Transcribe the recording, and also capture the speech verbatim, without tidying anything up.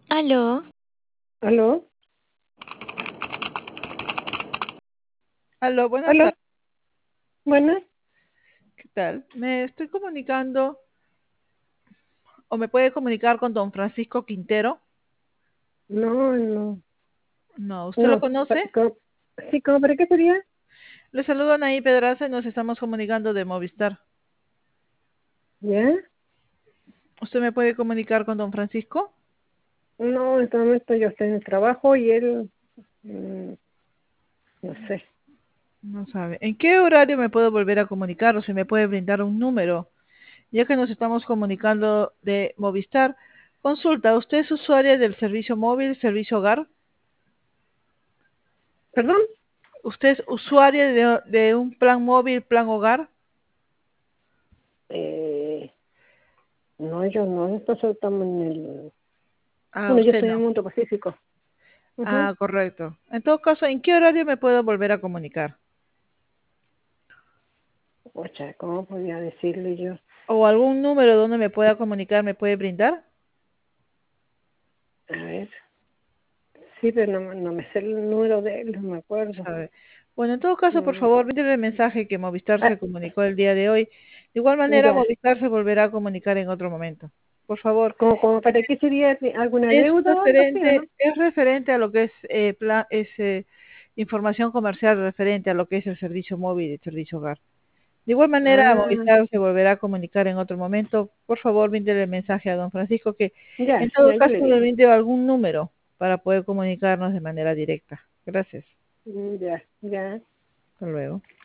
Aló, ¿Aló? Aló, buenas ¿Aló? tardes. Bueno, ¿Qué tal? Me estoy comunicando, o me puede comunicar con don Francisco Quintero. no, no, No, ¿usted lo no. Pa- conoce? co- Sí, ¿cómo para qué sería? Le saludo a Naí Pedraza y nos estamos comunicando de Movistar. ¿Ya? ¿Usted me puede comunicar con don Francisco? No, en este momento yo estoy en el trabajo y él, mm, no sé. No sabe. ¿En qué horario me puedo volver a comunicar o si me puede brindar un número? Ya que nos estamos comunicando de Movistar. Consulta, ¿usted es usuaria del servicio móvil, servicio hogar? ¿Perdón? ¿Usted es usuaria de, de un plan móvil, plan hogar? Eh, no, yo no, nosotros estamos en el... Ah, Bueno, yo usted estoy en el no. mundo pacífico. Ujú. Ah, correcto. En todo caso, ¿en qué horario me puedo volver a comunicar? Ocha, ¿cómo podía decirle yo? ¿O algún número donde me pueda comunicar me puede brindar? A ver, sí, pero no, no me sé el número de él, no me acuerdo. ¿Sabe? Bueno, en todo caso, por Mm. favor, brindle el mensaje que Movistar Ah, se comunicó el día de hoy. De igual manera, ya. Movistar se volverá a comunicar en otro momento. Por favor, ¿Cómo, cómo para qué sería alguna es deuda o algo así, o no? referente, es referente a lo que es, eh, pla- es eh, información comercial referente a lo que es el servicio móvil y el servicio hogar. De igual manera, Ah, Movistar se volverá a comunicar en otro momento. Por favor, brindele el mensaje a don Francisco que en ya, todo ya, yo caso le le digo. brinde algún número para poder comunicarnos de manera directa. Gracias. Mm, ya, ya. Hasta luego.